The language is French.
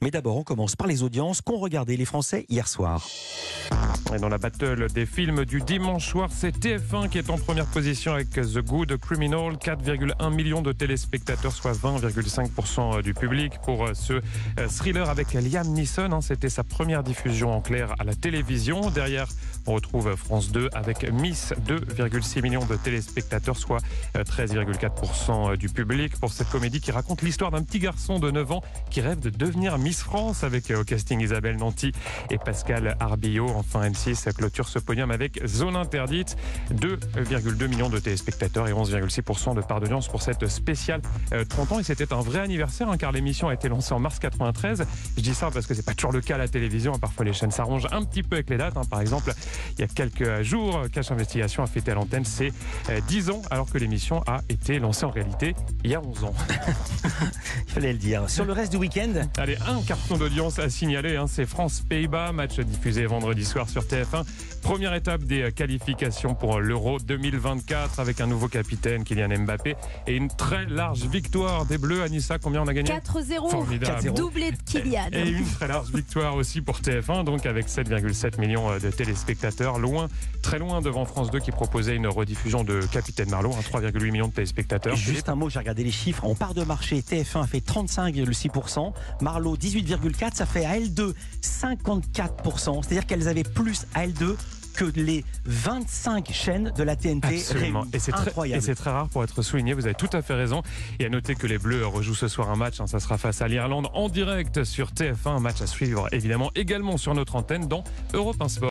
Mais d'abord, on commence par les audiences qu'ont regardé les Français hier soir. Et dans la battle des films du dimanche soir, c'est TF1 qui est en première position avec The Good Criminal, 4,1 millions de téléspectateurs, soit 20,5% du public pour ce thriller avec Liam Neeson. C'était sa première diffusion en clair à la télévision. Derrière, on retrouve France 2 avec Miss, 2,6 millions de téléspectateurs, soit 13,4% du public pour cette comédie qui raconte l'histoire d'un petit garçon de 9 ans qui rêve de devenir Miss France avec au casting Isabelle Nanty et Pascal Arbillot. Enfin, M6 clôture ce podium avec Zone Interdite, 2,2 millions de téléspectateurs et 11,6% de part d'audience pour cette spéciale 30 ans. Et c'était un vrai anniversaire car l'émission a été lancée en mars 93. Je dis ça parce que c'est pas toujours le cas à la télévision. Parfois les chaînes s'arrangent un petit peu avec les dates. Par exemple, il y a quelques jours, Cache Investigation a fêté à l'antenne ses 10 ans alors que l'émission a été lancée en réalité il y a 11 ans. Il fallait le dire. Sur le reste du week-end, allez, un carton d'audience à signaler, c'est France-Pays-Bas, match diffusé vendredi soir sur TF1. Première étape des qualifications pour l'Euro 2024 avec un nouveau capitaine, Kylian Mbappé, et une très large victoire des Bleus. Anissa, combien on a gagné ? 4-0, Formidable. doublé de Kylian. Et une très large victoire aussi pour TF1, donc avec 7,7 millions de téléspectateurs, très loin devant France 2 qui proposait une rediffusion de Capitaine Marlowe, 3,8 millions de téléspectateurs. Juste un mot, j'ai regardé les chiffres. En part de marché, TF1 a fait 35,6%, Marlowe 18,4%, ça fait à L2 54%. C'est-à-dire qu'elles avaient plus à L2 que les 25 chaînes de la TNT. Absolument. Et c'est incroyable. Et c'est très rare pour être souligné, vous avez tout à fait raison. Et à noter que les Bleus rejouent ce soir un match, ça sera face à l'Irlande en direct sur TF1, un match à suivre évidemment également sur notre antenne dans Europe 1 Sport.